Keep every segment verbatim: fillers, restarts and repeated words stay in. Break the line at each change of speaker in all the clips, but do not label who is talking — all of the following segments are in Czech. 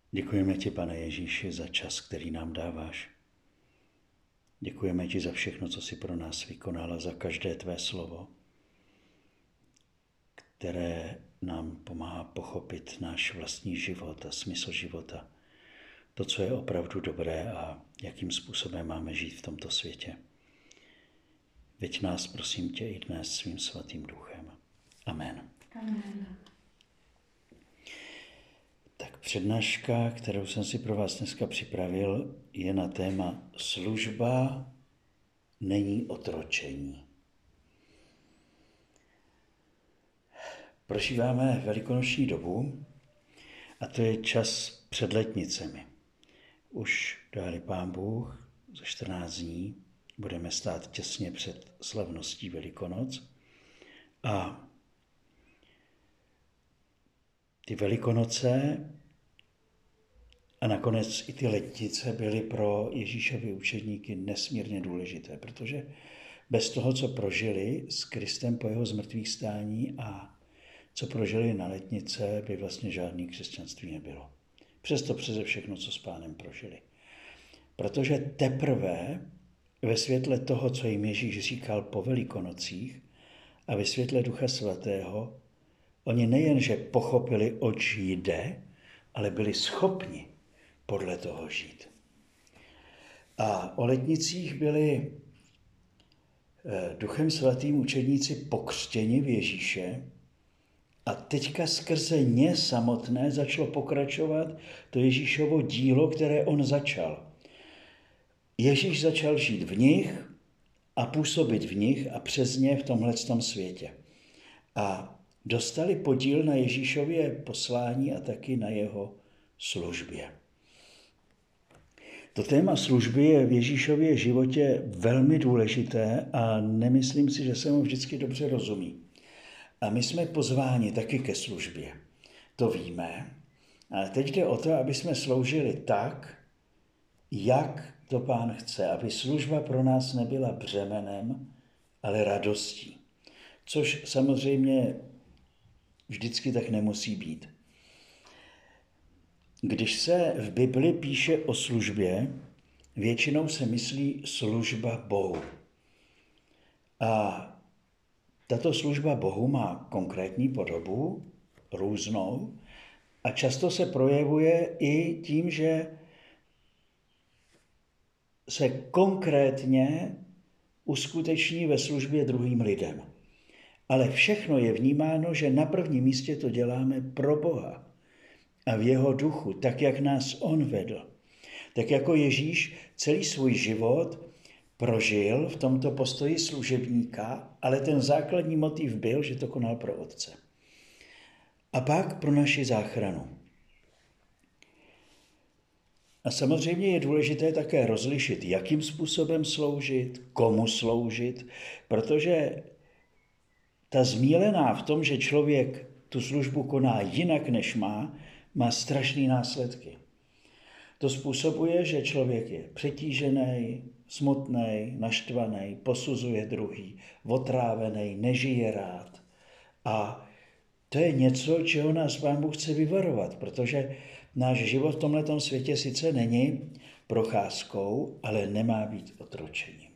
Děkujeme ti, Pane Ježíši, za čas, který nám dáváš. Děkujeme ti za všechno, co jsi pro nás vykonala, za každé tvé slovo, které nám pomáhá pochopit náš vlastní život a smysl života. To, co je opravdu dobré a jakým způsobem máme žít v tomto světě. Veď nás, prosím tě, i dnes svým svatým duchem. Amen.
Amen.
Tak přednáška, kterou jsem si pro vás dneska připravil, je na téma služba není otročení. Prožíváme velikonoční dobu a to je čas před letnicemi. Už dali Pán Bůh, za čtrnáct dní budeme stát těsně před slavností Velikonoc a ty Velikonoce a nakonec i ty letnice byly pro Ježíšovy učedníky nesmírně důležité, protože bez toho, co prožili s Kristem po jeho zmrtvýchvstání a co prožili na letnice, by vlastně žádný křesťanství nebylo. Přesto přeze všechno, co s Pánem prožili. Protože teprve ve světle toho, co jim Ježíš říkal po Velikonocích a ve světle Ducha Svatého, oni nejenže pochopili, oč jde, ale byli schopni podle toho žít. A o letnicích byli Duchem Svatým učedníci pokřtěni v Ježíše a teďka skrze ně samotné začalo pokračovat to Ježíšovo dílo, které on začal. Ježíš začal žít v nich a působit v nich a přes ně v tomhletom světě. A dostali podíl na Ježíšově poslání a taky na jeho službě. To téma služby je v Ježíšově životě velmi důležité a nemyslím si, že se mu vždycky dobře rozumí. A my jsme pozváni taky ke službě. To víme, ale teď jde o to, aby jsme sloužili tak, jak to Pán chce, aby služba pro nás nebyla břemenem, ale radostí. Což samozřejmě vždycky tak nemusí být. Když se v Bibli píše o službě, většinou se myslí služba Bohu. A tato služba Bohu má konkrétní podobu, různou, a často se projevuje i tím, že se konkrétně uskuteční ve službě druhým lidem. Ale všechno je vnímáno, že na prvním místě to děláme pro Boha a v jeho duchu, tak jak nás on vedl. Tak jako Ježíš celý svůj život prožil v tomto postoji služebníka, ale ten základní motiv byl, že to konal pro Otce. A pak pro naši záchranu. A samozřejmě je důležité také rozlišit, jakým způsobem sloužit, komu sloužit, protože ta zmílená v tom, že člověk tu službu koná jinak, než má, má strašné následky. To způsobuje, že člověk je přetížený, smutný, naštvaný, posuzuje druhý, otrávený, nežije rád. A to je něco, čeho nás Pán Bůh chce vyvarovat, protože náš život v tomhletom světě sice není procházkou, ale nemá být otročením.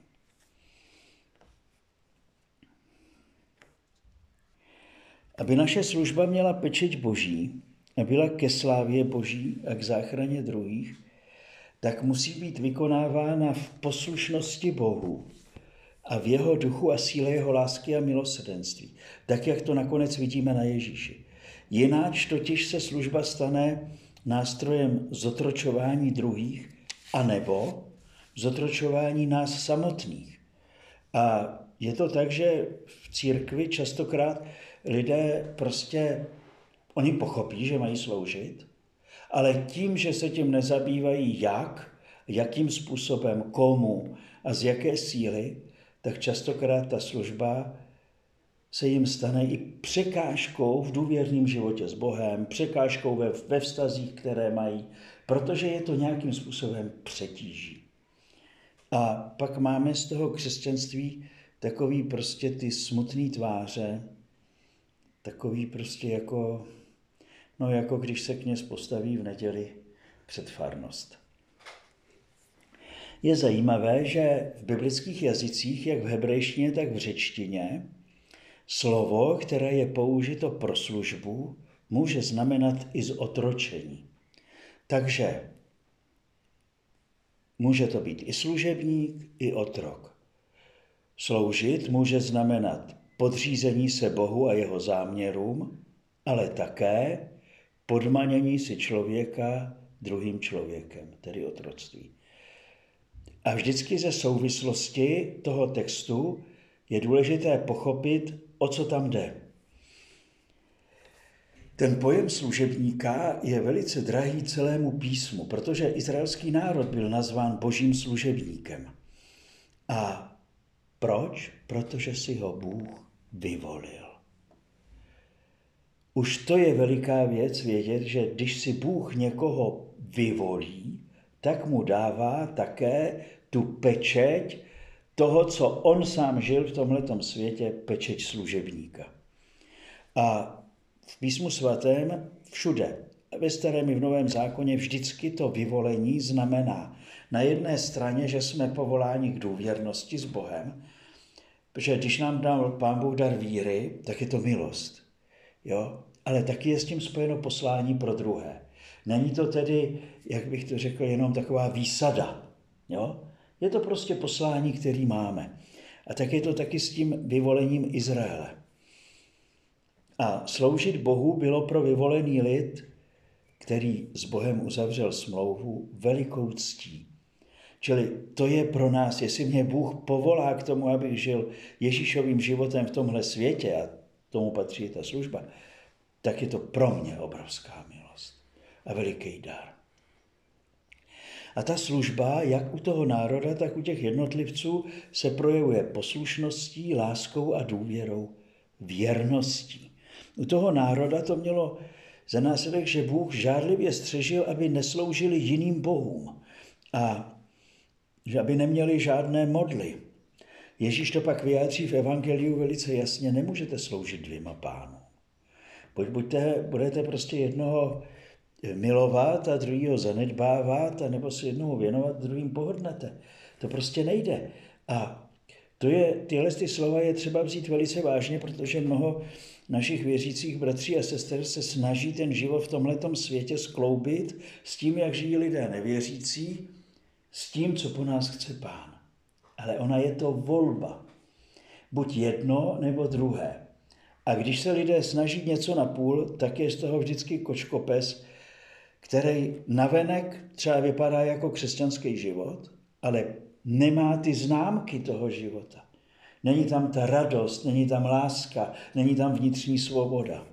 Aby naše služba měla pečeť Boží a byla ke slávě Boží a k záchraně druhých, tak musí být vykonávána v poslušnosti Bohu a v jeho duchu a síle jeho lásky a milosrdenství, tak jak to nakonec vidíme na Ježíši. Jináč totiž se služba stane nástrojem zotročování druhých anebo zotročování nás samotných. A je to tak, že v církvi častokrát lidé prostě, oni pochopí, že mají sloužit, ale tím, že se tím nezabývají jak, jakým způsobem, komu a z jaké síly, tak častokrát ta služba se jim stane i překážkou v důvěrném životě s Bohem, překážkou ve, ve vztazích, které mají, protože je to nějakým způsobem přetíží. A pak máme z toho křesťanství takový prostě ty smutný tváře, takový prostě jako, no jako když se kněz postaví v neděli před farnost. Je zajímavé, že v biblických jazycích, jak v hebrejštině, tak v řečtině, slovo, které je použito pro službu, může znamenat i zotročení. Takže může to být i služebník, i otrok. Sloužit může znamenat podřízení se Bohu a jeho záměrům, ale také podmanění si člověka druhým člověkem, tedy otroctví. A vždycky ze souvislosti toho textu je důležité pochopit, o co tam jde. Ten pojem služebníka je velice drahý celému písmu, protože izraelský národ byl nazván božím služebníkem. A proč? Protože si ho Bůh vyvolil. Už to je veliká věc vědět, že když si Bůh někoho vyvolí, tak mu dává také tu pečeť toho, co on sám žil v tomhletom světě, pečeť služebníka. A v písmu svatém všude, ve starém i v novém zákoně, vždycky to vyvolení znamená na jedné straně, že jsme povoláni k důvěrnosti s Bohem, protože když nám dal Pán Bůh dar víry, tak je to milost. Jo? Ale taky je s tím spojeno poslání pro druhé. Není to tedy, jak bych to řekl, jenom taková výsada. Jo? Je to prostě poslání, který máme. A tak je to taky s tím vyvolením Izraele. A sloužit Bohu bylo pro vyvolený lid, který s Bohem uzavřel smlouvu, velikou ctí. Čili to je pro nás, jestli mě Bůh povolá k tomu, abych žil Ježíšovým životem v tomhle světě, a tomu patří ta služba, tak je to pro mě obrovská milost a veliký dar. A ta služba, jak u toho národa, tak u těch jednotlivců, se projevuje poslušností, láskou a důvěrou, věrností. U toho národa to mělo za následek, že Bůh žárlivě střežil, aby nesloužili jiným bohům a že aby neměli žádné modly. Ježíš to pak vyjádří v evangeliu velice jasně, nemůžete sloužit dvěma pánům. Buď buďte, budete prostě jednoho milovat a druhýho zanedbávat, a nebo se jednoho věnovat, druhým pohodnete. To prostě nejde. A to je, tyhle ty slova je třeba vzít velice vážně, protože mnoho našich věřících bratří a sester se snaží ten život v tomhletom světě skloubit s tím, jak žijí lidé nevěřící, s tím, co po nás chce Pán. Ale ona je to volba. Buď jedno, nebo druhé. A když se lidé snaží něco na půl, tak je z toho vždycky kočkopes, který navenek třeba vypadá jako křesťanský život, ale nemá ty známky toho života. Není tam ta radost, není tam láska, není tam vnitřní svoboda.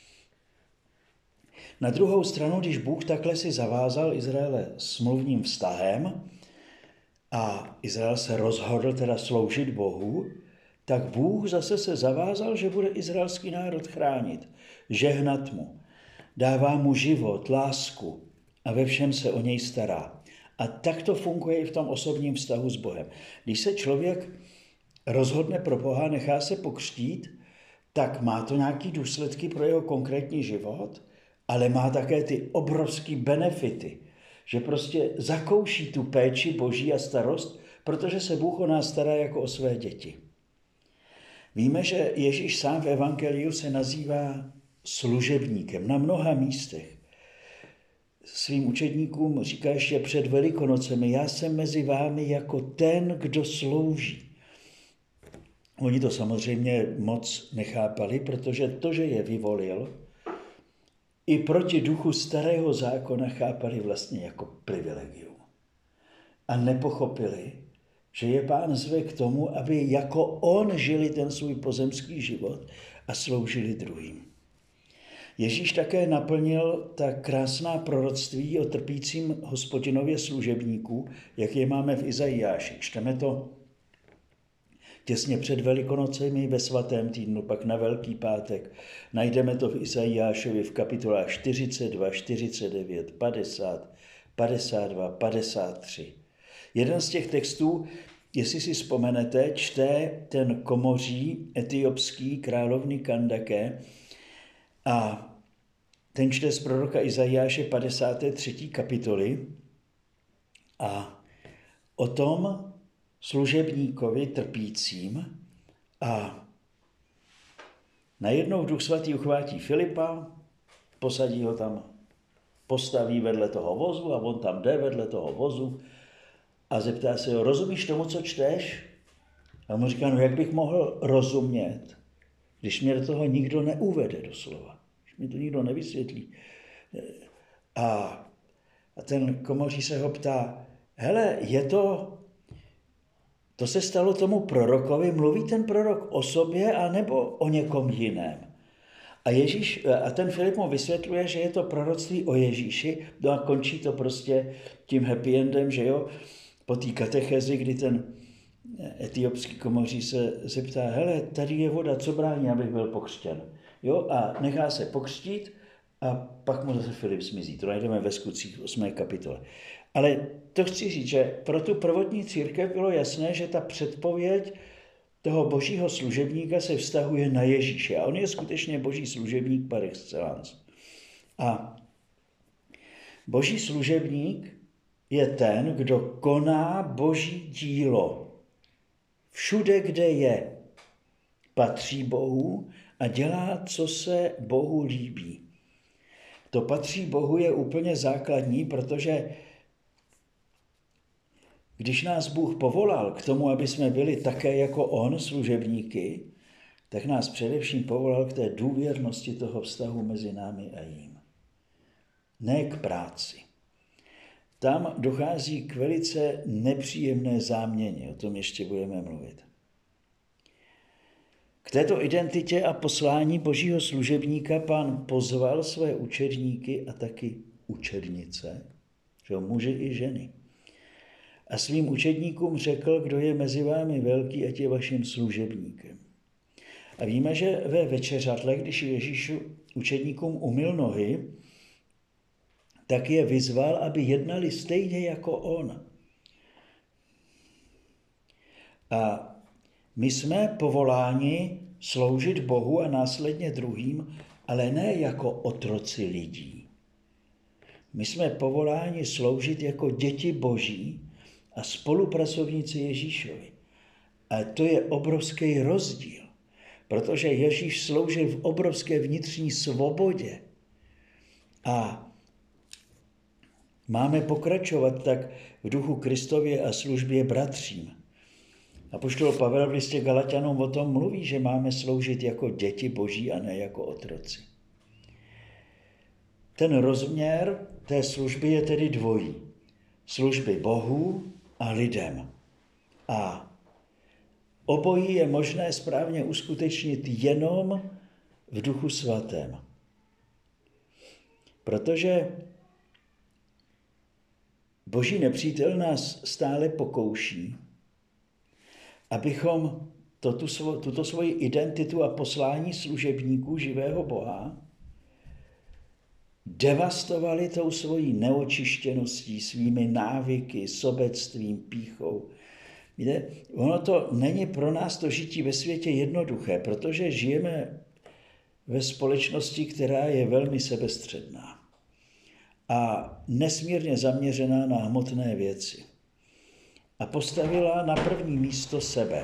Na druhou stranu, když Bůh takhle si zavázal Izraele smluvním vztahem a Izrael se rozhodl teda sloužit Bohu, tak Bůh zase se zavázal, že bude izraelský národ chránit, žehnat mu, dává mu život, lásku a ve všem se o něj stará. A tak to funguje i v tom osobním vztahu s Bohem. Když se člověk rozhodne pro Boha, nechá se pokřtít, tak má to nějaké důsledky pro jeho konkrétní život, ale má také ty obrovské benefity, že prostě zakouší tu péči Boží a starost, protože se Bůh o nás stará jako o své děti. Víme, že Ježíš sám v evangeliu se nazývá služebníkem na mnoha místech. Svým učedníkům říká ještě před Velikonocemi, já jsem mezi vámi jako ten, kdo slouží. Oni to samozřejmě moc nechápali, protože to, že je vyvolil, i proti duchu starého zákona chápali vlastně jako privilegium. A nepochopili, že je Pán zve k tomu, aby jako on žili ten svůj pozemský život a sloužili druhým. Ježíš také naplnil ta krásná proroctví o trpícím Hospodinově služebníků, jak je máme v Izajáši. Čteme to těsně před Velikonocemi ve svatém týdnu, pak na Velký pátek. Najdeme to v Izajášovi v kapitolách čtyřicet dva, čtyřicet devět, padesát, padesát dva, padesát tři. Jeden z těch textů, jestli si vzpomenete, čte ten komoří etiopský královny Kandake a ten čte z proroka Izajáše padesáté třetí kapitoly a o tom služebníkovi trpícím a najednou Duch Svatý uchvátí Filipa, posadí ho tam, postaví vedle toho vozu a on tam jde vedle toho vozu a zeptá se ho, rozumíš tomu, co čteš? A on mu říká, no jak bych mohl rozumět, když mě do toho nikdo neuvede doslova, když mi to nikdo nevysvětlí. A, a ten komoří se ho ptá, hele, je to, to se stalo tomu prorokovi, mluví ten prorok o sobě anebo o někom jiném? A, Ježíš, a ten Filip mu vysvětluje, že je to proroctví o Ježíši, no a končí to prostě tím happy endem, že jo, po té katechezi, kdy ten etiopský komoří se zeptá, hele, tady je voda, co brání, abych byl pokřtěn. Jo, a nechá se pokřtít a pak mu zase Filip zmizí. To najdeme ve Skutcích osmé kapitole. Ale to chci říct, že pro tu prvotní církev bylo jasné, že ta předpověď toho božího služebníka se vztahuje na Ježíše. A on je skutečně boží služebník par excellence. A boží služebník je ten, kdo koná boží dílo. Všude, kde je, patří Bohu a dělá, co se Bohu líbí. To patří Bohu je úplně základní, protože když nás Bůh povolal k tomu, aby jsme byli také jako on, služebníky, tak nás především povolal k té důvěrnosti toho vztahu mezi námi a jím. Ne k práci. Tam dochází k velice nepříjemné záměně, o tom ještě budeme mluvit. K této identitě a poslání božího služebníka Pán pozval své učedníky a taky učednice, že muži i ženy. A svým učedníkům řekl, kdo je mezi vámi velký, ať je vaším služebníkem. A víme, že ve večeřatle, když Ježíš učedníkům umyl nohy, tak je vyzval, aby jednali stejně jako on. A my jsme povoláni sloužit Bohu a následně druhým, ale ne jako otroci lidí. My jsme povoláni sloužit jako děti Boží a spolupracovníci Ježíšovi. A to je obrovský rozdíl, protože Ježíš sloužil v obrovské vnitřní svobodě. A máme pokračovat tak v duchu Kristově a službě bratřím. Apoštol Pavel v listě Galatianům o tom mluví, že máme sloužit jako děti Boží a ne jako otroci. Ten rozměr té služby je tedy dvojí. Služby Bohu a lidem. A obojí je možné správně uskutečnit jenom v duchu svatém. Protože boží nepřítel nás stále pokouší, abychom tuto, svo, tuto svoji identitu a poslání služebníků živého Boha devastovali tou svojí neočištěností, svými návyky, sobectvím, pýchou. Víte, ono to není pro nás to žití ve světě jednoduché, protože žijeme ve společnosti, která je velmi sebestředná a nesmírně zaměřená na hmotné věci. A postavila na první místo sebe.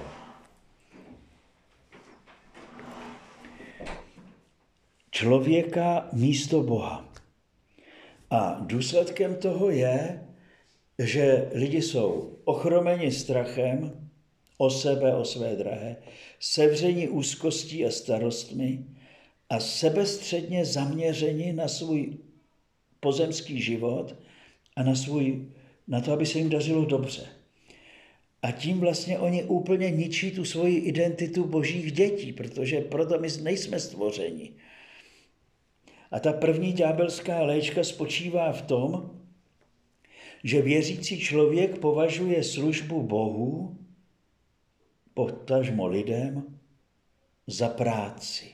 Člověka místo Boha. A důsledkem toho je, že lidi jsou ochromeni strachem o sebe, o své drahé, sevřeni úzkostí a starostmi a sebestředně zaměřeni na svůj pozemský život a na, svůj, na to, aby se jim dařilo dobře. A tím vlastně oni úplně ničí tu svoji identitu božích dětí, protože proto my nejsme stvořeni. A ta první ďábelská léčka spočívá v tom, že věřící člověk považuje službu Bohu, potažmo lidem, za práci.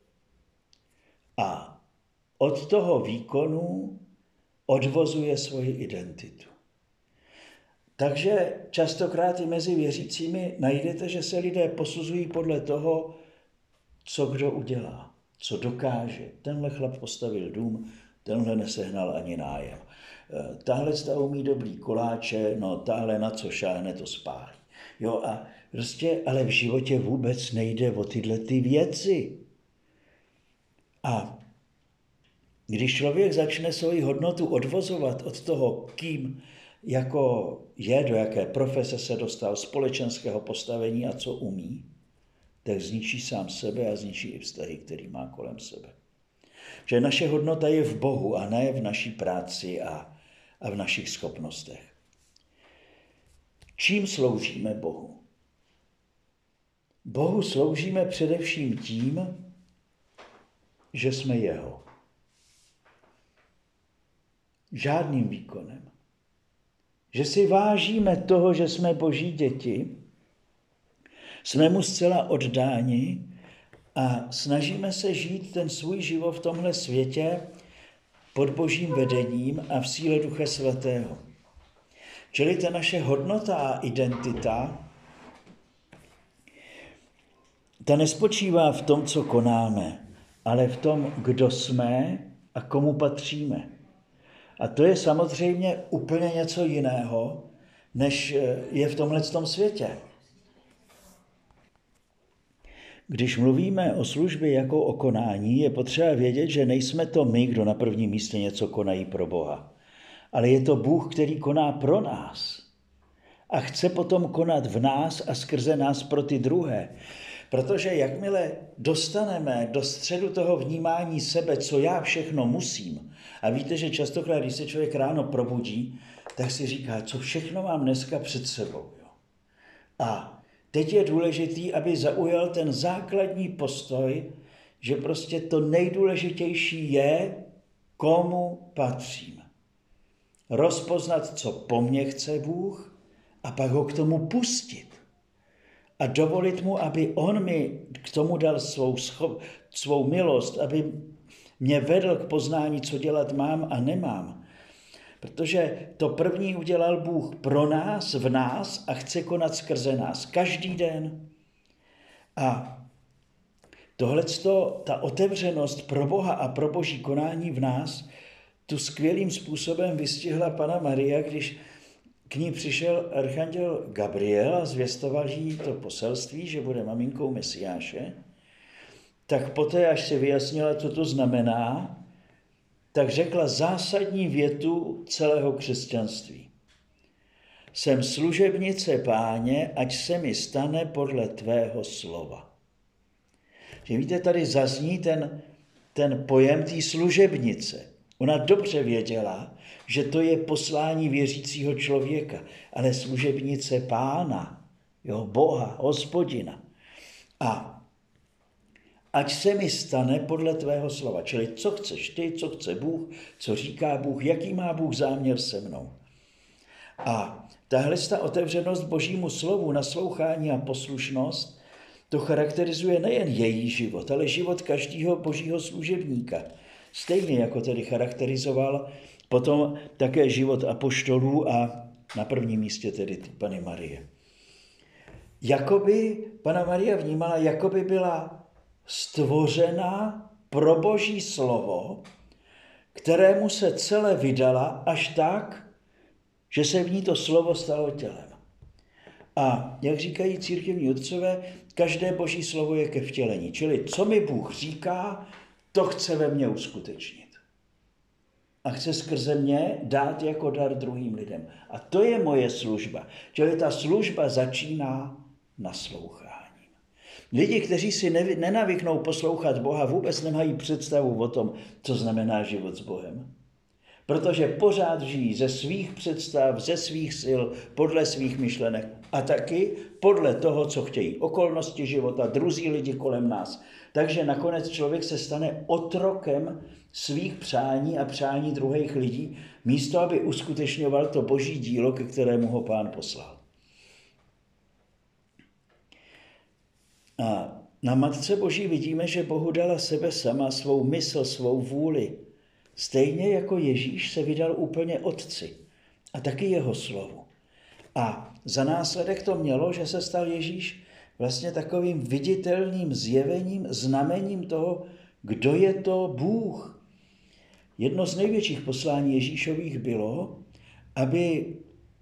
A od toho výkonu odvozuje svoji identitu. Takže častokrát i mezi věřícími najdete, že se lidé posuzují podle toho, co kdo udělá, co dokáže. Tenhle chlap postavil dům, tenhle nesehnal ani nájem. Tahle zda umí dobrý koláče, no tahle na co šáhne, to spálí. Jo a prostě, ale v životě vůbec nejde o tyhle ty věci. A když člověk začne svoji hodnotu odvozovat od toho, kým jako je, do jaké profese se dostal, společenského postavení a co umí, tak zničí sám sebe a zničí i vztahy, který má kolem sebe. Že naše hodnota je v Bohu a ne v naší práci a, a v našich schopnostech. Čím sloužíme Bohu? Bohu sloužíme především tím, že jsme jeho. Žádným výkonem. Že si vážíme toho, že jsme Boží děti, jsme mu zcela oddáni a snažíme se žít ten svůj život v tomhle světě pod Božím vedením a v síle Ducha Svatého. Čili ta naše hodnota a identita, ta nespočívá v tom, co konáme, ale v tom, kdo jsme a komu patříme. A to je samozřejmě úplně něco jiného, než je v tomhletom světě. Když mluvíme o službě jako o konání, je potřeba vědět, že nejsme to my, kdo na prvním místě něco konají pro Boha. Ale je to Bůh, který koná pro nás. A chce potom konat v nás a skrze nás pro ty druhé. Protože jakmile dostaneme do středu toho vnímání sebe, co já všechno musím, a víte, že častokrát, když se člověk ráno probudí, tak si říká, co všechno mám dneska před sebou. Jo? A teď je důležitý, aby zaujal ten základní postoj, že prostě to nejdůležitější je, komu patřím. Rozpoznat, co po mně chce Bůh a pak ho k tomu pustit. A dovolit mu, aby on mi k tomu dal svou, scho- svou milost, aby mě vedl k poznání, co dělat mám a nemám. Protože to první udělal Bůh pro nás, v nás a chce konat skrze nás každý den. A tohleto, ta otevřenost pro Boha a pro Boží konání v nás, tu skvělým způsobem vystihla Panna Maria, když k ní přišel archanděl Gabriel a zvěstoval jí to poselství, že bude maminkou Mesiáše, tak poté, až si vyjasnila, co to znamená, tak řekla zásadní větu celého křesťanství. Jsem služebnice Páně, ať se mi stane podle tvého slova. Že víte, tady zazní ten, ten pojem té služebnice. Ona dobře věděla, že to je poslání věřícího člověka, ale služebnice Pána, jo, Boha, Hospodina. A ať se mi stane podle tvého slova. Čili co chceš ty, co chce Bůh, co říká Bůh, jaký má Bůh záměr se mnou. A tahle ta otevřenost Božímu slovu, naslouchání a poslušnost, to charakterizuje nejen její život, ale život každého Božího služebníka. Stejně jako tedy charakterizoval potom také život apoštolů a na prvním místě tedy Panny Marie. Jakoby Panna Maria vnímala, jakoby byla stvořena pro Boží slovo, kterému se celé vydala až tak, že se v ní to slovo stalo tělem. A jak říkají církevní otcové, každé Boží slovo je ke vtělení. Čili co mi Bůh říká, to chce ve mně uskutečnit. A chce skrze mě dát jako dar druhým lidem. A to je moje služba. Čili ta služba začíná nasloucháním. Lidi, kteří si nenavyknou poslouchat Boha, vůbec nemají představu o tom, co znamená život s Bohem. Protože pořád žijí ze svých představ, ze svých sil, podle svých myšlenek a taky podle toho, co chtějí okolnosti života, druzí lidi kolem nás. Takže nakonec člověk se stane otrokem svých přání a přání druhých lidí, místo aby uskutečňoval to Boží dílo, ke kterému ho Pán poslal. A na Matce Boží vidíme, že Bohu dala sebe sama, svou mysl, svou vůli. Stejně jako Ježíš se vydal úplně Otci a taky jeho slovu. A za následek to mělo, že se stal Ježíš vlastně takovým viditelným zjevením, znamením toho, kdo je to Bůh. Jedno z největších poslání Ježíšových bylo, aby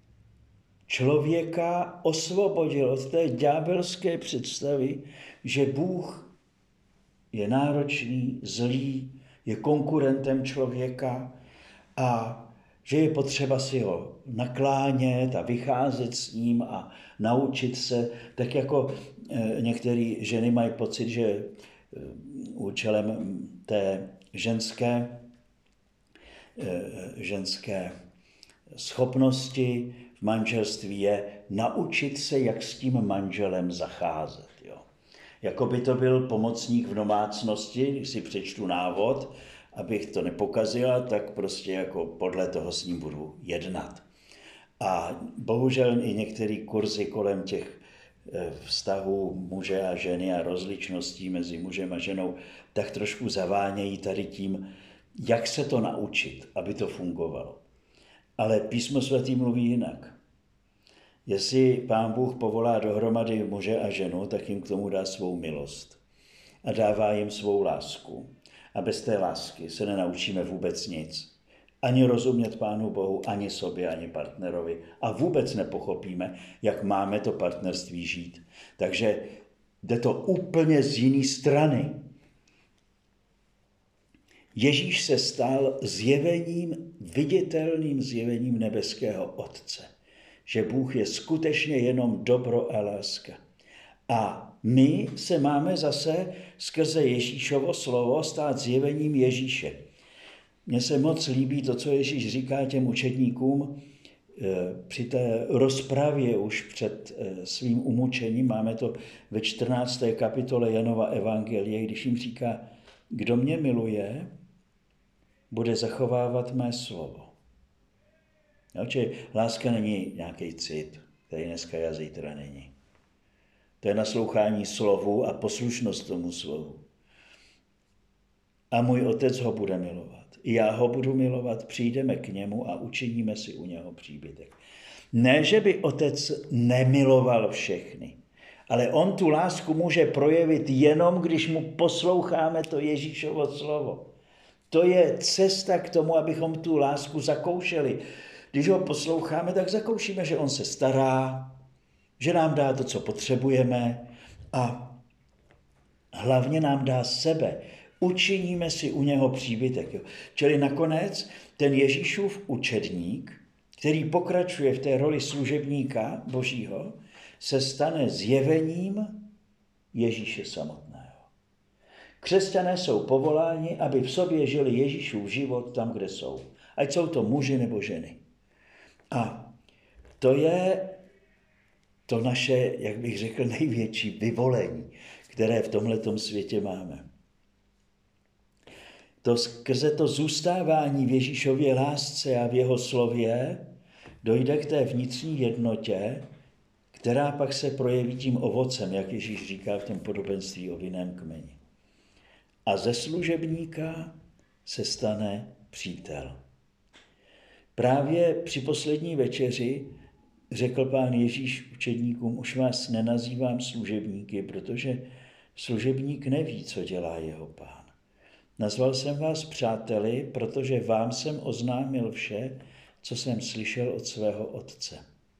člověka osvobodil od té ďábelské představy, že Bůh je náročný, zlý, je konkurentem člověka a že je potřeba si ho naklánět a vycházet s ním a naučit se, tak jako některé ženy mají pocit, že účelem té ženské, ženské schopnosti v manželství je naučit se, jak s tím manželem zacházet. Jo. Jako by to byl pomocník v domácnosti, když si přečtu návod, abych to nepokazila, tak prostě jako podle toho s ním budu jednat. A bohužel i některé kurzy kolem těch vztahů muže a ženy a rozličností mezi mužem a ženou tak trošku zavánějí tady tím, jak se to naučit, aby to fungovalo. Ale Písmo svaté mluví jinak. Jestli Pán Bůh povolá dohromady muže a ženu, tak jim k tomu dá svou milost a dává jim svou lásku. A bez té lásky se nenaučíme vůbec nic. Ani rozumět Pánu Bohu, ani sobě, ani partnerovi. A vůbec nepochopíme, jak máme to partnerství žít. Takže jde to úplně z jiné strany. Ježíš se stal zjevením, viditelným zjevením nebeského Otce. Že Bůh je skutečně jenom dobro a láska. A my se máme zase skrze Ježíšovo slovo stát zjevením Ježíše. Mně se moc líbí to, co Ježíš říká těm učedníkům při té rozpravě už před svým umučením. Máme to ve čtrnácté kapitole Janova evangelie, když jim říká, kdo mě miluje, bude zachovávat mé slovo. No, čili láska není nějaký cit, který dneska a zítra není. To je naslouchání slovu a poslušnost tomu slovu. A můj Otec ho bude milovat. I já ho budu milovat, přijdeme k němu a učiníme si u něho příbytek. Ne, že by Otec nemiloval všechny, ale on tu lásku může projevit jenom, když mu posloucháme to Ježíšovo slovo. To je cesta k tomu, abychom tu lásku zakoušeli. Když ho posloucháme, tak zakoušíme, že on se stará, že nám dá to, co potřebujeme a hlavně nám dá sebe. Učiníme si u něho příbytek. Jo. Čili nakonec ten Ježíšův učedník, který pokračuje v té roli služebníka Božího, se stane zjevením Ježíše samotného. Křesťané jsou povoláni, aby v sobě žili Ježíšův život tam, kde jsou. Ať jsou to muži nebo ženy. A to je to naše, jak bych řekl, největší vyvolení, které v tomhletom světě máme. To skrze to zůstávání v Ježíšově lásce a v jeho slově dojde k té vnitřní jednotě, která pak se projeví tím ovocem, jak Ježíš říká v tom podobenství o vinném kmeni. A ze služebníka se stane přítel. Právě při poslední večeři řekl Pán Ježíš učedníkům, už vás nenazývám služebníky, protože služebník neví, co dělá jeho Pán. Nazval jsem vás přáteli, protože vám jsem oznámil vše, co jsem slyšel od svého Otce.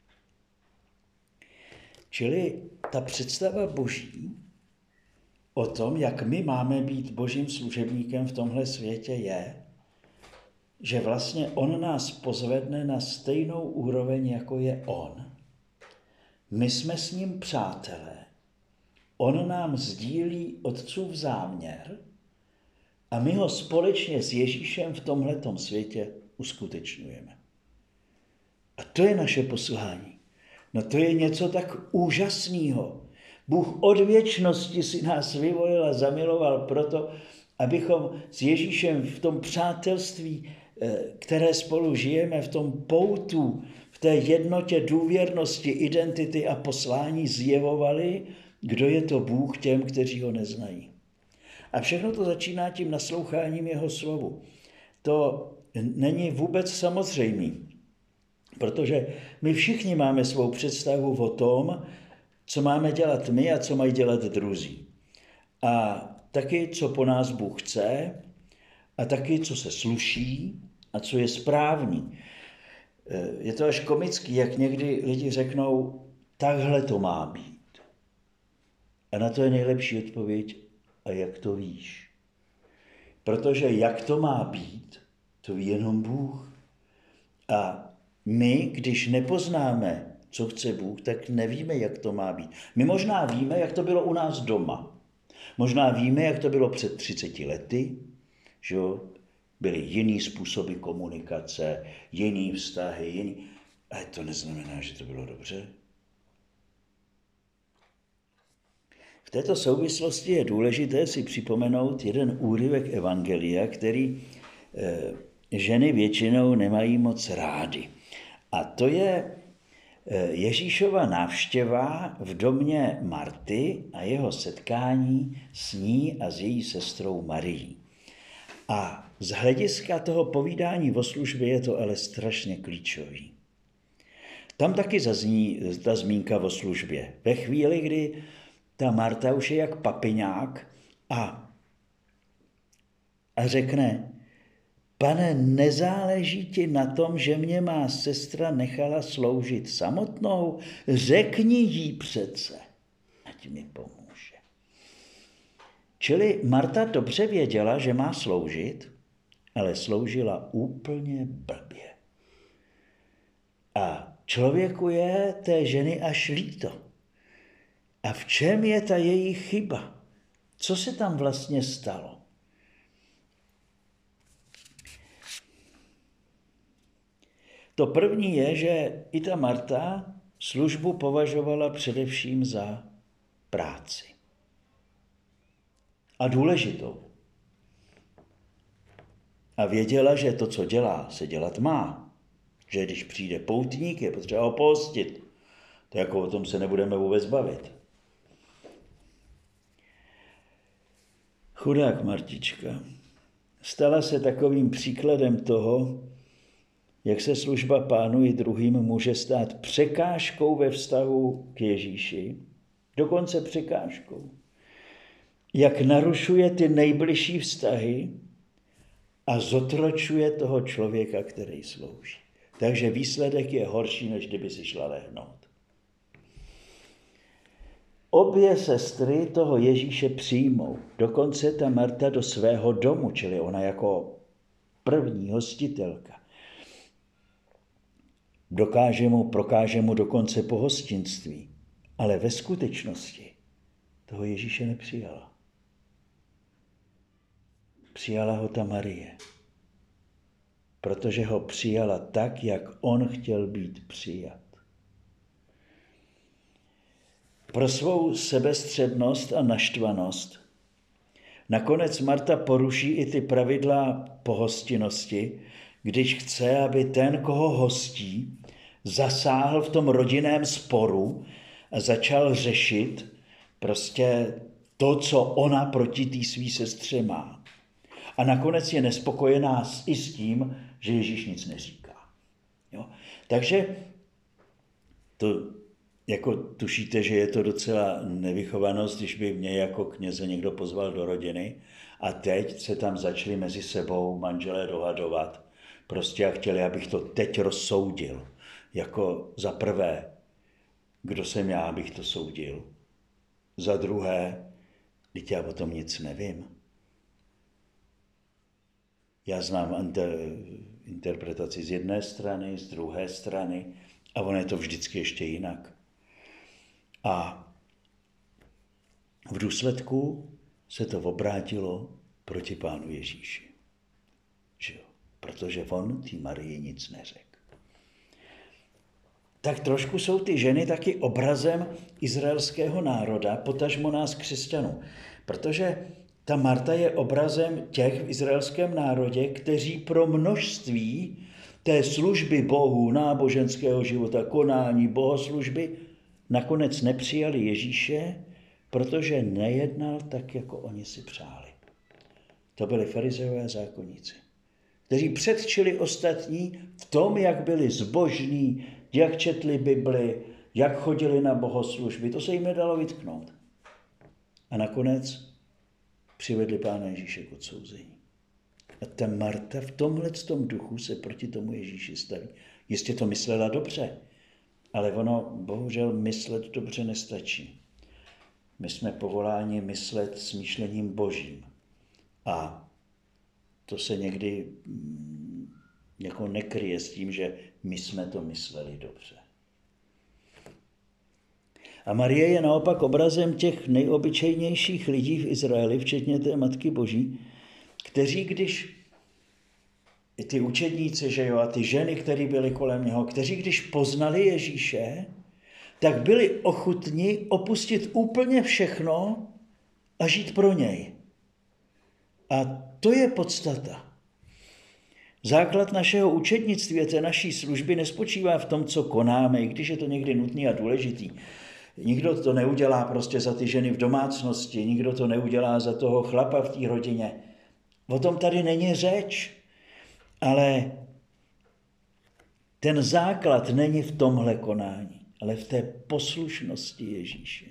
Čili ta představa Boží o tom, jak my máme být Božím služebníkem v tomhle světě, je, že vlastně on nás pozvedne na stejnou úroveň, jako je on. My jsme s ním přátelé. On nám sdílí Otcův záměr a my ho společně s Ježíšem v tomhletom světě uskutečňujeme. A to je naše poslání. No to je něco tak úžasného. Bůh od věčnosti si nás vyvolil a zamiloval proto, abychom s Ježíšem v tom přátelství, které spolu žijeme, v tom poutu, v té jednotě důvěrnosti, identity a poslání zjevovali, kdo je to Bůh těm, kteří ho neznají. A všechno to začíná tím nasloucháním jeho slovu. To není vůbec samozřejmý, protože my všichni máme svou představu o tom, co máme dělat my a co mají dělat druzí. A taky, co po nás Bůh chce, a taky, co se sluší a co je správný. Je to až komický, jak někdy lidi řeknou, takhle to má být. A na to je nejlepší odpověď, a jak to víš? Protože jak to má být, to ví jenom Bůh. A my, když nepoznáme, co chce Bůh, tak nevíme, jak to má být. My možná víme, jak to bylo u nás doma. Možná víme, jak to bylo před třiceti lety, že jo? Byly jiný způsoby komunikace, jiný vztahy, jiný... Ale to neznamená, že to bylo dobře. V této souvislosti je důležité si připomenout jeden úryvek evangelia, který eh, ženy většinou nemají moc rády. A to je eh, Ježíšova návštěva v domě Marty a jeho setkání s ní a s její sestrou Marií. A z hlediska toho povídání o službě je to ale strašně klíčový. Tam taky zazní ta zmínka o službě. Ve chvíli, kdy ta Marta už je jak papiňák a, a řekne, Pane, nezáleží ti na tom, že mě má sestra nechala sloužit samotnou? Řekni jí přece, ať mi pomůže. Čili Marta dobře věděla, že má sloužit, ale sloužila úplně blbě. A člověku je té ženy až líto. A v čem je ta její chyba? Co se tam vlastně stalo? To první je, že i ta Marta službu považovala především za práci. A důležitou. A věděla, že to, co dělá, se dělat má. Že když přijde poutník, je potřeba ho pohostit. To jako o tom se nebudeme vůbec bavit. Chudák Martička stala se takovým příkladem toho, jak se služba Pánu i druhým může stát překážkou ve vztahu k Ježíši, dokonce překážkou. Jak narušuje ty nejbližší vztahy a zotročuje toho člověka, který slouží. Takže výsledek je horší, než kdyby si šla lehnout. Obě sestry toho Ježíše přijmou. Dokonce ta Marta do svého domu, čili ona jako první hostitelka. Dokáže mu, prokáže mu dokonce pohostinství. Ale ve skutečnosti toho Ježíše nepřijala. Přijala ho ta Marie. Protože ho přijala tak, jak on chtěl být přijat. Pro svou sebestřednost a naštvanost nakonec Marta poruší i ty pravidla pohostinnosti, když chce, aby ten, koho hostí, zasáhl v tom rodinném sporu a začal řešit prostě to, co ona proti té svý sestře má. A nakonec je nespokojená i s tím, že Ježíš nic neříká. Jo? Takže to, jako tušíte, že je to docela nevychovanost, když by mě jako kněze někdo pozval do rodiny a teď se tam začali mezi sebou manželé dohadovat. Prostě a chtěli, abych to teď rozsoudil. Jako za prvé, kdo jsem já, abych to soudil. Za druhé, teď já o tom nic nevím. Já znám inter, interpretaci z jedné strany, z druhé strany a ono je to vždycky ještě jinak. A v důsledku se to obrátilo proti Pánu Ježíši. Že jo? Protože on té Marii nic neřekl. Tak trošku jsou ty ženy taky obrazem izraelského národa, potažmo nás křesťanů. Protože ta Marta je obrazem těch v izraelském národě, kteří pro množství té služby Bohu, náboženského života, konání, bohoslužby, nakonec nepřijali Ježíše, protože nejednal tak, jako oni si přáli. To byli farizeové a zákonníci, kteří předčili ostatní v tom, jak byli zbožní, jak četli Bibli, jak chodili na bohoslužby. To se jim nedalo vytknout. A nakonec přivedli Pána Ježíše k odsouzení. A ta Marta v tomhletom duchu se proti tomu Ježíši staví. Jistě to myslela dobře, ale ono bohužel myslet dobře nestačí. My jsme povoláni myslet smýšlením božím. A to se někdy jako nekryje s tím, že my jsme to mysleli dobře. A Marie je naopak obrazem těch nejobyčejnějších lidí v Izraeli, včetně té Matky Boží, kteří, když ty učedníci, že jo, a ty ženy, které byly kolem něho, kteří, když poznali Ježíše, tak byli ochotni opustit úplně všechno a žít pro něj. A to je podstata. Základ našeho učednictví a té naší služby nespočívá v tom, co konáme, i když je to někdy nutný a důležitý. Nikdo to neudělá prostě za ty ženy v domácnosti, nikdo to neudělá za toho chlapa v té rodině. O tom tady není řeč, ale ten základ není v tomhle konání, ale v té poslušnosti Ježíše.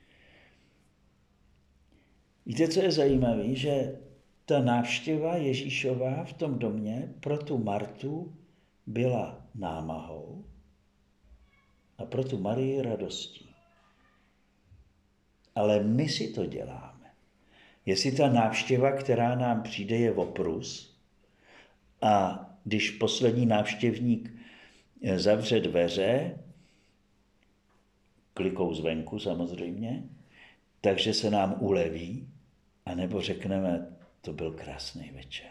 Víte, co je zajímavé, že ta návštěva Ježíšova v tom domě pro tu Martu byla námahou a pro tu Marii radostí. Ale my si to děláme. Jestli ta návštěva, která nám přijde, je oprus, a když poslední návštěvník zavře dveře, klikou zvenku samozřejmě, takže se nám uleví, anebo řekneme, to byl krásný večer.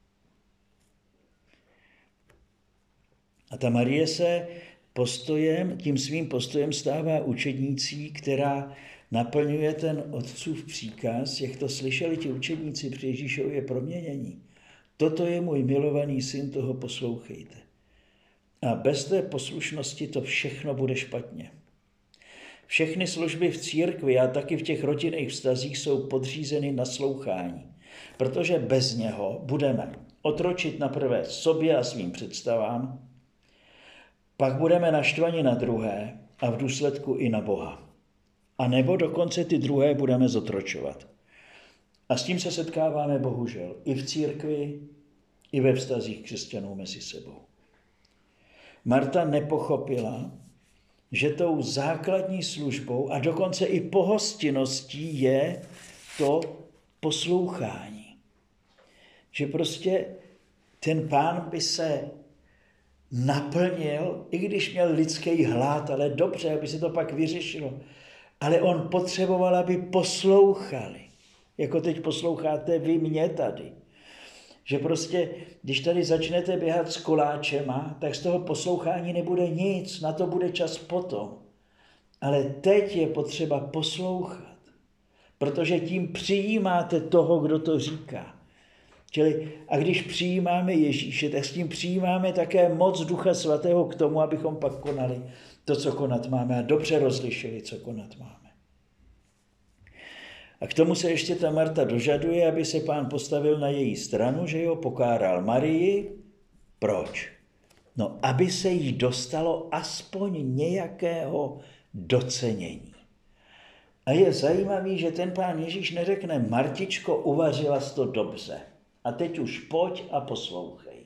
A ta Marie se postojem, tím svým postojem stává učednicí, která naplňuje ten otcův příkaz, jak to slyšeli ti učedníci při Ježíšově proměnění. Toto je můj milovaný syn, toho poslouchejte. A bez té poslušnosti to všechno bude špatně. Všechny služby v církvi a taky v těch rodinných vztazích jsou podřízeny naslouchání, protože bez něho budeme otročit naprvé sobě a svým představám, pak budeme naštvaní na druhé a v důsledku i na Boha. A nebo dokonce ty druhé budeme zotročovat. A s tím se setkáváme bohužel i v církvi, i ve vztazích křesťanů mezi sebou. Marta nepochopila, že tou základní službou a dokonce i pohostinností je to poslouchání. Že prostě ten Pán by se naplnil, i když měl lidský hlad, ale dobře, aby se to pak vyřešilo. Ale on potřeboval, aby poslouchali. Jako teď posloucháte vy mě tady. Že prostě, když tady začnete běhat s koláčema, tak z toho poslouchání nebude nic, na to bude čas potom. Ale teď je potřeba poslouchat, protože tím přijímáte toho, kdo to říká. Čili, a když přijímáme Ježíše, tak s tím přijímáme také moc Ducha Svatého k tomu, abychom pak konali to, co konat máme a dobře rozlišili, co konat máme. A k tomu se ještě ta Marta dožaduje, aby se Pán postavil na její stranu, že jo, pokáral Marii. Proč? No, aby se jí dostalo aspoň nějakého docenění. A je zajímavý, že ten Pán Ježíš neřekne, Martičko, uvařila jsi to dobře. A teď už pojď a poslouchej.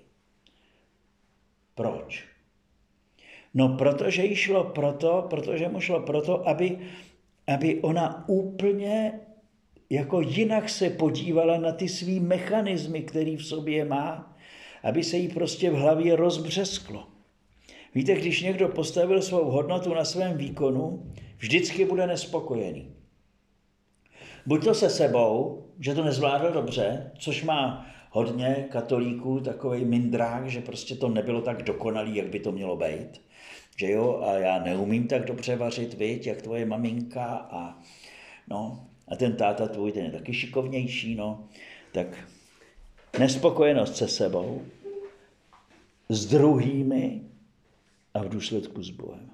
Proč? No, protože jí šlo proto, protože mu šlo proto, aby, aby ona úplně jako jinak se podívala na ty svý mechanismy, který v sobě má, aby se jí prostě v hlavě rozbřesklo. Víte, když někdo postavil svou hodnotu na svém výkonu, vždycky bude nespokojený. Buď to se sebou, že to nezvládl dobře, což má hodně katolíků, takovej mindrák, že prostě to nebylo tak dokonalý, jak by to mělo být. Že jo, a já neumím tak dobře vařit, viď, jak tvoje maminka a no, a ten táta tvůj, ten je taky šikovnější, no, tak nespokojenost se sebou, s druhými a v důsledku s Bohem.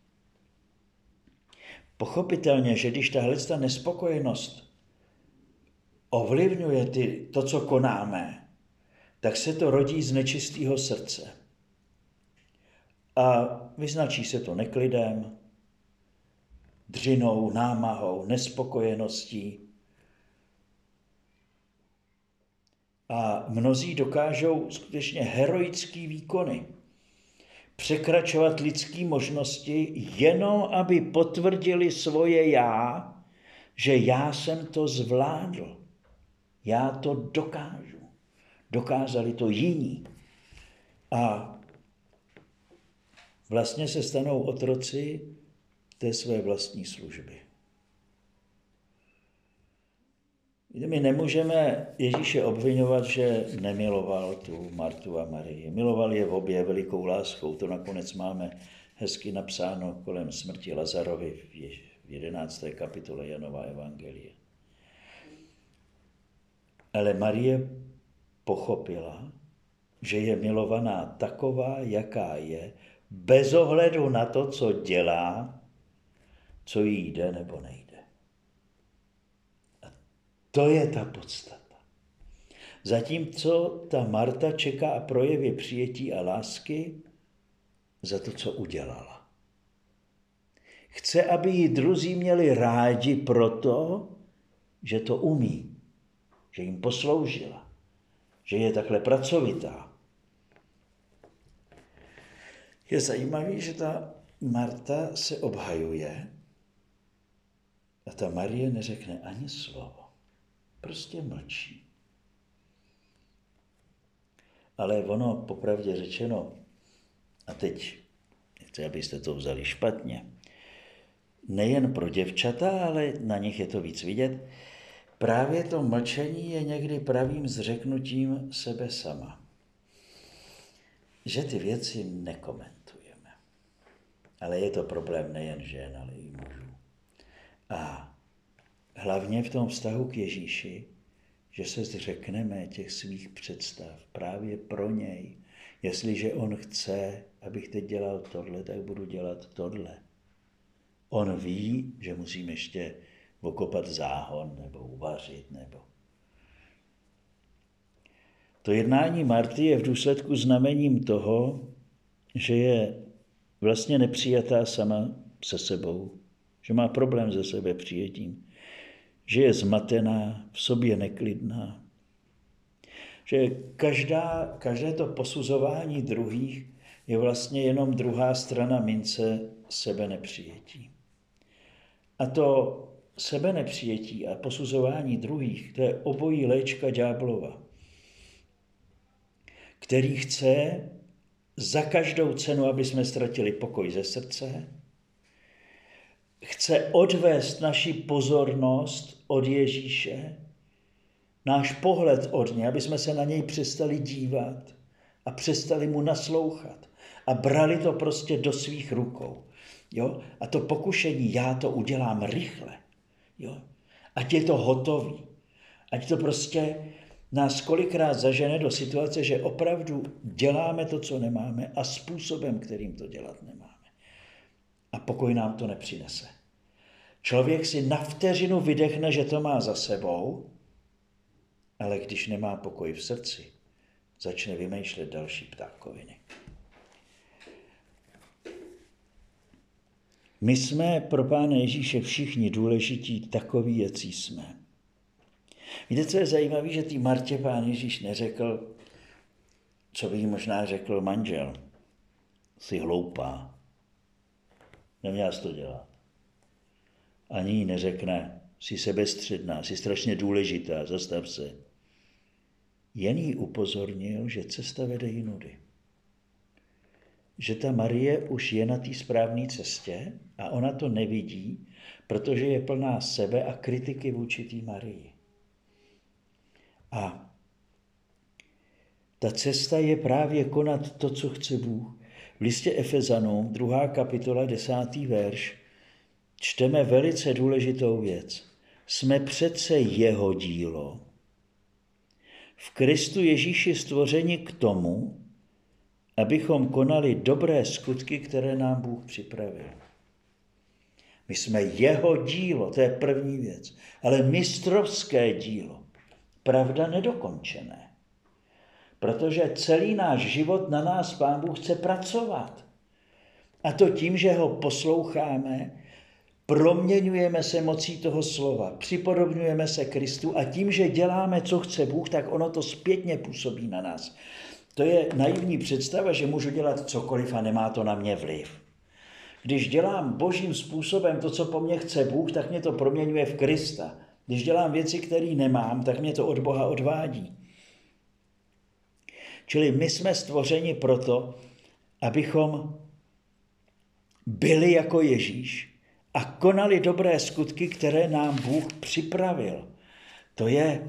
Pochopitelně, že když tahle ta nespokojenost ovlivňuje ty, to, co konáme, tak se to rodí z nečistého srdce. A vyznačí se to neklidem, dřinou, námahou, nespokojeností. A mnozí dokážou skutečně heroické výkony. Překračovat lidské možnosti, jenom aby potvrdili svoje já, že já jsem to zvládl. Já to dokážu. Dokázali to jiní. A vlastně se stanou otroci té své vlastní služby. My nemůžeme Ježíše obvinovat, že nemiloval tu Martu a Marii. Miloval je v obě velikou láskou. To nakonec máme hezky napsáno kolem smrti Lazarovi v jedenácté kapitole Janova evangelie. Ale Marie pochopila, že je milovaná taková, jaká je, bez ohledu na to, co dělá, co jí jde nebo nejde. A to je ta podstata. Zatímco ta Marta čeká a projeví přijetí a lásky za to, co udělala. Chce, aby ji druzí měli rádi proto, že to umí, že jim posloužila, že je takhle pracovitá. Je zajímavé, že ta Marta se obhajuje a ta Marie neřekne ani slovo. Prostě mlčí. Ale ono, popravdě řečeno, a teď chci, abyste to vzali špatně, nejen pro děvčata, ale na nich je to víc vidět, právě to mlčení je někdy pravým zřeknutím sebe sama. Že ty věci nekomentujeme. Ale je to problém nejen žen, ale i mužů. A hlavně v tom vztahu k Ježíši, že se zřekneme těch svých představ právě pro něj. Jestliže on chce, abych teď dělal tohle, tak budu dělat tohle. On ví, že musím ještě okopat záhon nebo uvařit. Nebo... To jednání Marty je v důsledku znamením toho, že je vlastně nepřijatá sama se sebou, že má problém se sebe přijetím, že je zmatená, v sobě neklidná, že každá, každé to posuzování druhých je vlastně jenom druhá strana mince sebe nepřijetí. A to sebe nepřijetí a posuzování druhých, to je obojí léčka ďáblova, který chce za každou cenu, aby jsme ztratili pokoj ze srdce, chce odvést naši pozornost od Ježíše, náš pohled od něj, aby jsme se na něj přestali dívat a přestali mu naslouchat a brali to prostě do svých rukou. Jo? A to pokušení, já to udělám rychle, jo? Ať je to hotový, ať to prostě nás kolikrát zažene do situace, že opravdu děláme to, co nemáme a způsobem, kterým to dělat nemáme. A pokoj nám to nepřinese. Člověk si na vteřinu vydechne, že to má za sebou, ale když nemá pokoj v srdci, začne vymýšlet další ptákoviny. My jsme pro Pána Ježíše všichni důležití takoví, jací jsme. Víte, co je zajímavé, že tý Martě Pán Ježíš neřekl, co by jí možná řekl manžel. Jsi hloupá. Neměla jsi to dělat. Ani jí neřekne, jsi sebestředná, jsi strašně důležitá, zastav se. Jen jí upozornil, že cesta vede jinudy. Že ta Marie už je na té správné cestě a ona to nevidí, protože je plná sebe a kritiky vůči té Marii. A ta cesta je právě konat to, co chce Bůh. V listě Efezanům, druhá kapitola, desátý verš, čteme velice důležitou věc. Jsme přece jeho dílo. V Kristu Ježíši stvořeni k tomu, abychom konali dobré skutky, které nám Bůh připravil. My jsme jeho dílo, to je první věc, ale mistrovské dílo, pravda nedokončené. Protože celý náš život na nás Pán Bůh chce pracovat. A to tím, že ho posloucháme, proměňujeme se mocí toho slova, připodobňujeme se Kristu a tím, že děláme, co chce Bůh, tak ono to zpětně působí na nás. To je naivní představa, že můžu dělat cokoliv a nemá to na mě vliv. Když dělám božím způsobem to, co po mně chce Bůh, tak mě to proměňuje v Krista. Když dělám věci, které nemám, tak mě to od Boha odvádí. Čili my jsme stvořeni proto, abychom byli jako Ježíš a konali dobré skutky, které nám Bůh připravil. To je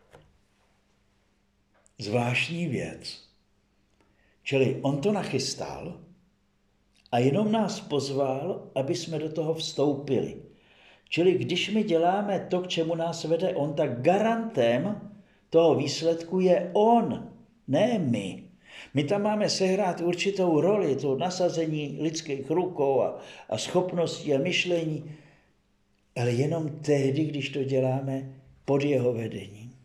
zvláštní věc. Čili on to nachystal a jenom nás pozval, aby jsme do toho vstoupili. Čili když my děláme to, k čemu nás vede on, tak garantem toho výsledku je on, ne my. My tam máme sehrát určitou roli, to nasazení lidských rukou a, a schopností a myšlení, ale jenom tehdy, když to děláme pod jeho vedením.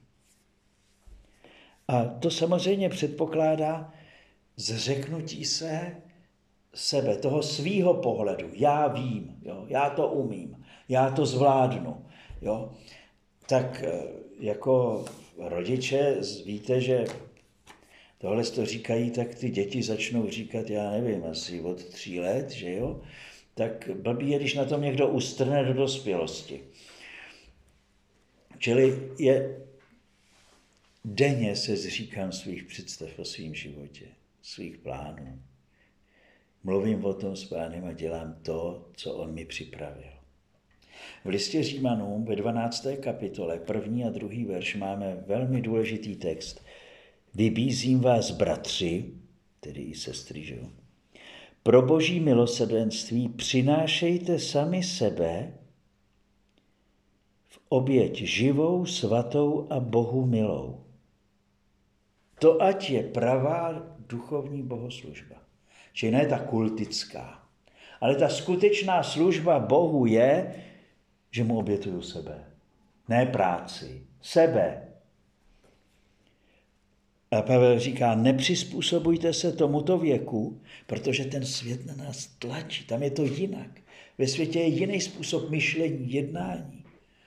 A to samozřejmě předpokládá zřeknutí se sebe, toho svýho pohledu. Já vím, jo, já to umím, já to zvládnu. Jo. Tak jako rodiče víte, že tohle to říkají, tak ty děti začnou říkat, já nevím, asi od tří let, že jo? Tak blbý je, když na tom někdo ustrne do dospělosti. Čili je denně se zříkám svých představ o svém životě, svých plánů. Mluvím o tom s Pánem a dělám to, co on mi připravil. V listě Římanům ve dvanácté kapitole, první a druhý verš, máme velmi důležitý text. Vybízím vás, bratři, tedy i sestry, že jo? Pro boží milosrdenství přinášejte sami sebe v oběť živou, svatou a Bohu milou. To ať je pravá duchovní bohoslužba. Čili ne ta kultická, ale ta skutečná služba Bohu je, že mu obětuju sebe. Ne práci, sebe. A Pavel říká, nepřizpůsobujte se tomuto věku, protože ten svět na nás tlačí. Tam je to jinak. Ve světě je jiný způsob myšlení, jednání.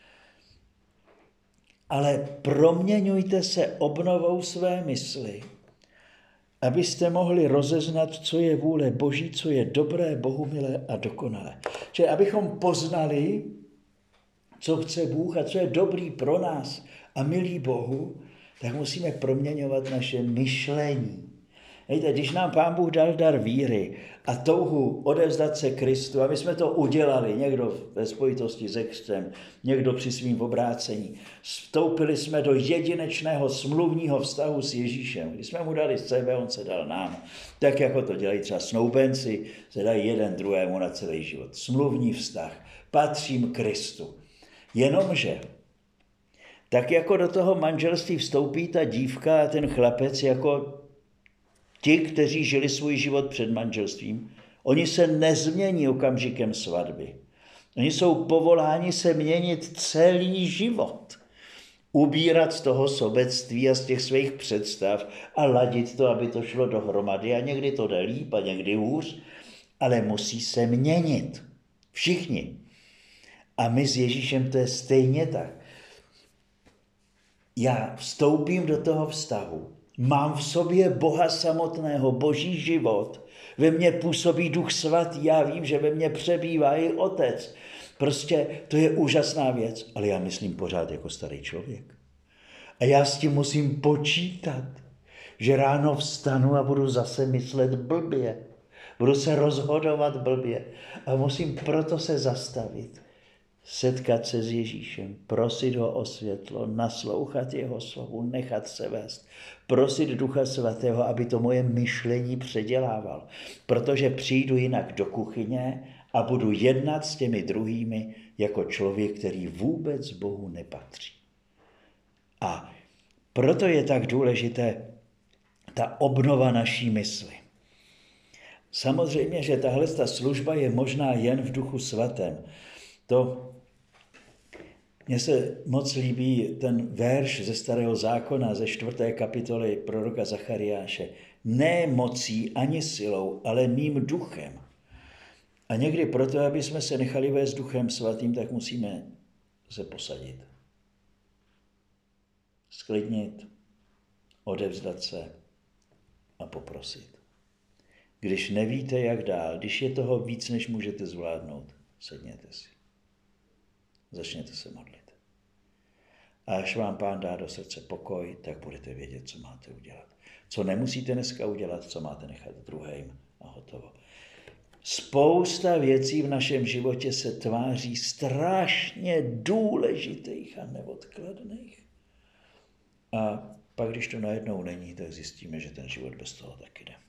Ale proměňujte se obnovou své mysli, abyste mohli rozeznat, co je vůle Boží, co je dobré, bohumilé a dokonalé. Čili abychom poznali, co chce Bůh a co je dobrý pro nás a milý Bohu, tak musíme proměňovat naše myšlení. Víte, když nám Pán Bůh dal dar víry a touhu odevzdat se Kristu, a my jsme to udělali, někdo ve spojitosti s extrem, někdo při svým obrácení, vstoupili jsme do jedinečného smluvního vztahu s Ježíšem. Když jsme mu dali sebe, on se dal nám. Tak jako to dělají třeba snoubenci, se dají jeden druhému na celý život. Smluvní vztah. Patřím Kristu. Jenomže tak jako do toho manželství vstoupí ta dívka a ten chlapec jako ti, kteří žili svůj život před manželstvím, oni se nezmění okamžikem svatby. Oni jsou povoláni se měnit celý život. Ubírat z toho sobectví a z těch svých představ a ladit to, aby to šlo dohromady. A někdy to jde líp a někdy hůř, ale musí se měnit. Všichni. A my s Ježíšem to je stejně tak. Já vstoupím do toho vztahu, mám v sobě Boha samotného, boží život, ve mně působí Duch Svatý, já vím, že ve mně přebývá i Otec. Prostě to je úžasná věc, ale já myslím pořád jako starý člověk. A já s tím musím počítat, že ráno vstanu a budu zase myslet blbě, budu se rozhodovat blbě a musím proto se zastavit. Setkat se s Ježíšem, prosit ho o světlo, naslouchat jeho slovu, nechat se vést, prosit Ducha Svatého, aby to moje myšlení předělával, protože přijdu jinak do kuchyně a budu jednat s těmi druhými jako člověk, který vůbec Bohu nepatří. A proto je tak důležité ta obnova naší mysli. Samozřejmě, že tahle ta služba je možná jen v Duchu Svatém. To mně se moc líbí ten verš ze Starého zákona, ze čtvrté kapitoly proroka Zachariáše. Ne mocí ani silou, ale mým duchem. A někdy proto, aby jsme se nechali vést Duchem Svatým, tak musíme se posadit. Sklidnit, odevzdat se a poprosit. Když nevíte, jak dál, když je toho víc, než můžete zvládnout, sedněte si. Začněte se modlit. A až vám Pán dá do srdce pokoj, tak budete vědět, co máte udělat. Co nemusíte dneska udělat, co máte nechat druhým a hotovo. Spousta věcí v našem životě se tváří strašně důležitých a neodkladných. A pak, když to najednou není, tak zjistíme, že ten život bez toho taky jde.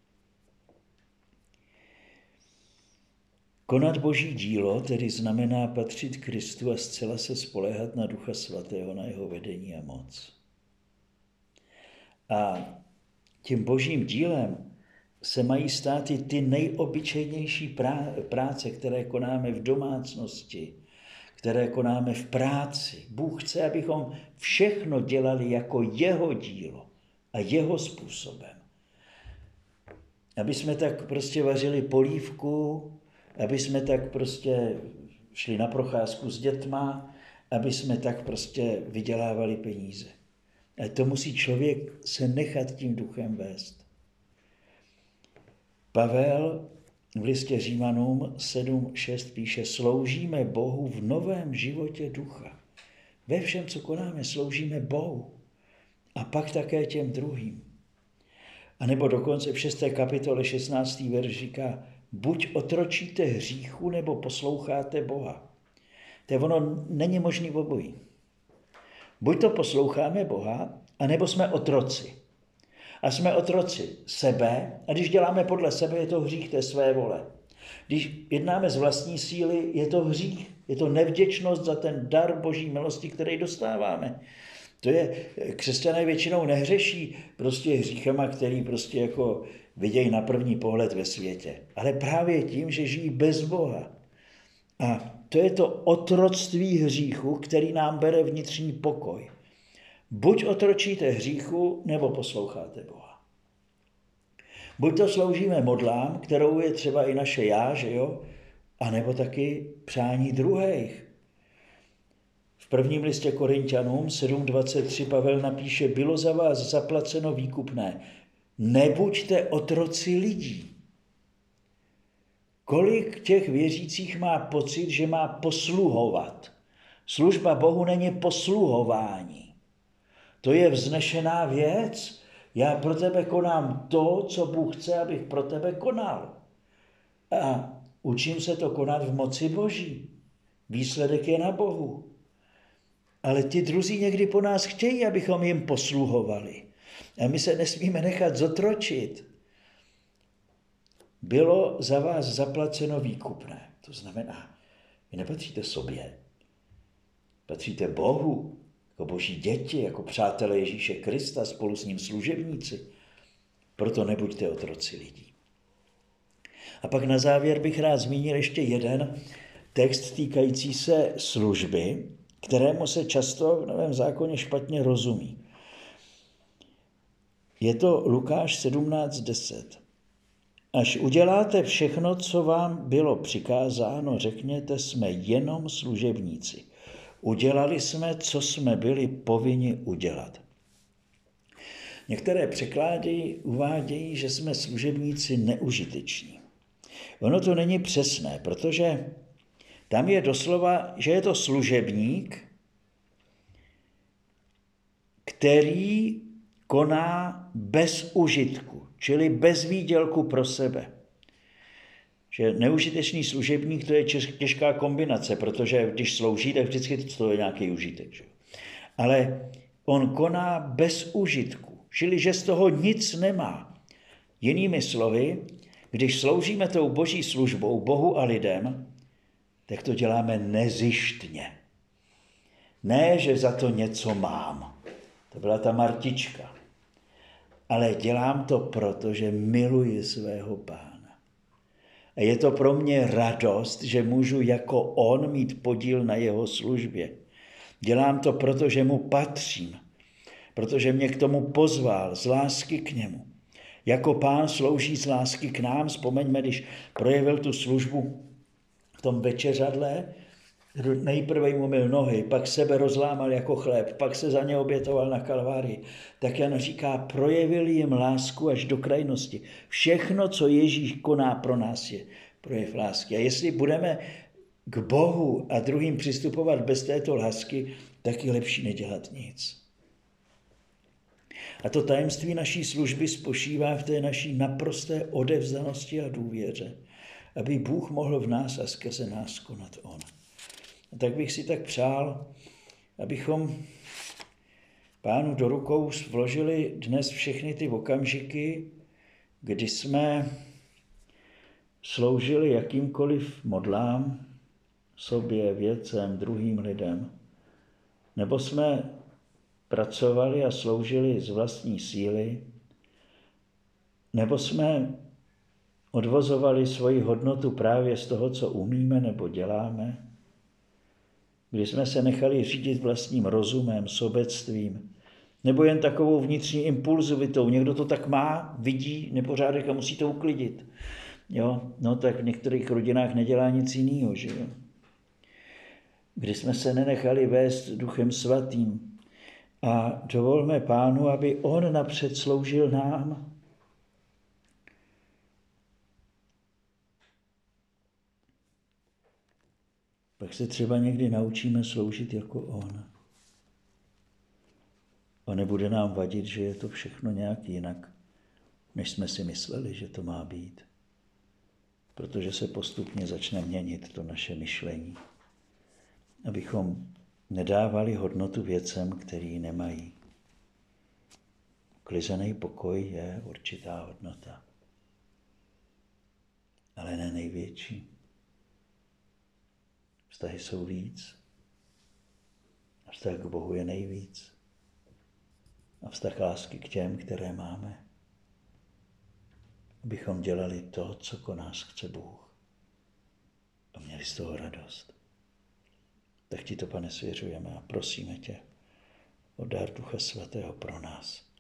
Konat Boží dílo tedy znamená patřit Kristu a zcela se spoléhat na Ducha Svatého, na jeho vedení a moc. A tím Božím dílem se mají stát i ty nejobyčejnější práce, které konáme v domácnosti, které konáme v práci. Bůh chce, abychom všechno dělali jako jeho dílo a jeho způsobem. Aby jsme tak prostě vařili polívku, aby jsme tak prostě šli na procházku s dětma, aby jsme tak prostě vydělávali peníze. A to musí člověk se nechat tím duchem vést. Pavel v listě Římanům sedm šest píše, sloužíme Bohu v novém životě ducha. Ve všem, co konáme, sloužíme Bohu. A pak také těm druhým. A nebo dokonce v šesté kapitole šestnáctý verš říká, buď otročíte hříchu, nebo posloucháte Boha. To je ono, není možný obojí. Buď to posloucháme Boha, anebo jsme otroci. A jsme otroci sebe, a když děláme podle sebe, je to hřích té své vole. Když jednáme z vlastní síly, je to hřích, je to nevděčnost za ten dar Boží milosti, který dostáváme. To je, křesťané většinou nehřeší prostě hříchama, který prostě jako vidějí na první pohled ve světě. Ale právě tím, že žijí bez Boha. A to je to otroctví hříchu, který nám bere vnitřní pokoj. Buď otročíte hříchu, nebo posloucháte Boha. Buď to sloužíme modlám, kterou je třeba i naše já, že jo? A nebo taky přání druhých. V prvním listě Korinťanům sedm dvacet tři Pavel napíše, bylo za vás zaplaceno výkupné. Nebuďte otroci lidí. Kolik těch věřících má pocit, že má posluhovat? Služba Bohu není posluhování. To je vznešená věc. Já pro tebe konám to, co Bůh chce, abych pro tebe konal. A učím se to konat v moci Boží. Výsledek je na Bohu. Ale ti druzí někdy po nás chtějí, abychom jim posluhovali. A my se nesmíme nechat zotročit. Bylo za vás zaplaceno výkupné. To znamená, vy nepatříte sobě. Patříte Bohu, jako Boží děti, jako přátelé Ježíše Krista, spolu s ním služebníci. Proto nebuďte otroci lidí. A pak na závěr bych rád zmínil ještě jeden text týkající se služby, kterému se často v Novém zákoně špatně rozumí. Je to Lukáš sedmnáct deset. Až uděláte všechno, co vám bylo přikázáno, řekněte, jsme jenom služebníci. Udělali jsme, co jsme byli povinni udělat. Některé překlády uvádějí, že jsme služebníci neužiteční. Ono to není přesné, protože tam je doslova, že je to služebník, který koná bez užitku, čili bez výdělku pro sebe. Že neužitečný služebník, to je těžká kombinace, protože když slouží, tak vždycky to je nějaký užitek. Že? Ale on koná bez užitku, čili že z toho nic nemá. Jinými slovy, když sloužíme tou Boží službou Bohu a lidem, tak to děláme nezištně. Ne, že za to něco mám. To byla ta Martička. Ale dělám to proto, že miluji svého Pána. A je to pro mě radost, že můžu jako on mít podíl na jeho službě. Dělám to proto, že mu patřím. Protože mě k tomu pozval z lásky k němu. Jako Pán slouží z lásky k nám. Vzpomeňme, když projevil tu službu v tom večeřadle, nejprve mu myl nohy, pak sebe rozlámal jako chléb, pak se za ně obětoval na Kalvárii. Tak Jan říká, projevil jim lásku až do krajnosti. Všechno, co Ježíš koná pro nás, je projev lásky. A jestli budeme k Bohu a druhým přistupovat bez této lásky, tak je lepší nedělat nic. A to tajemství naší služby spočívá v té naší naprosté odevzdanosti a důvěře, aby Bůh mohl v nás a skrze nás konat on. A tak bych si tak přál, abychom Pánu do rukou vložili dnes všechny ty okamžiky, kdy jsme sloužili jakýmkoliv modlám, sobě, věcem, druhým lidem, nebo jsme pracovali a sloužili z vlastní síly, nebo jsme odvozovali svoji hodnotu právě z toho, co umíme nebo děláme, kdy jsme se nechali řídit vlastním rozumem, sobectvím, nebo jen takovou vnitřní impulzivitou. Někdo to tak má, vidí nepořádek a musí to uklidit. Jo? No tak v některých rodinách nedělá nic jiného, že jo? Kdy jsme se nenechali vést Duchem Svatým. A dovolme Pánu, aby on napřed sloužil nám. Pak se třeba někdy naučíme sloužit jako on. A nebude nám vadit, že je to všechno nějak jinak, než jsme si mysleli, že to má být. Protože se postupně začne měnit to naše myšlení. Abychom nedávali hodnotu věcem, které nemají. Klizený pokoj je určitá hodnota, ale ne největší. Vztahy jsou víc. A vztah k Bohu je nejvíc. A vztah lásky k těm, které máme. Abychom dělali to, co po nás chce Bůh. A měli z toho radost. Tak ti to, Pane, svěřujeme a prosíme tě o dar Ducha Svatého pro nás.